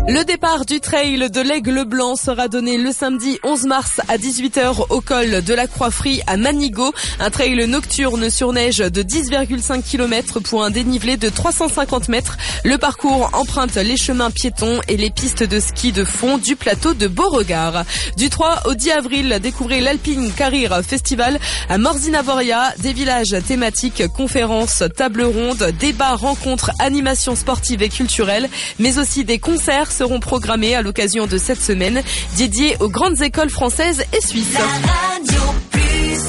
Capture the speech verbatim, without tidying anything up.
Le départ du trail de l'Aigle Blanc sera donné le samedi onze mars à dix-huit heures au col de la Croix-Frie à Manigot. Un trail nocturne sur neige de dix virgule cinq kilomètres pour un dénivelé de trois cent cinquante mètres. Le parcours emprunte les chemins piétons et les pistes de ski de fond du plateau de Beauregard. Du trois au dix avril, découvrez l'Alpine Career Festival à Morzinavoria. Des villages thématiques, conférences, tables rondes, débats, rencontres, animations sportives et culturelles, mais aussi des concerts seront programmés à l'occasion de cette semaine dédiée aux grandes écoles françaises et suisses. La radio.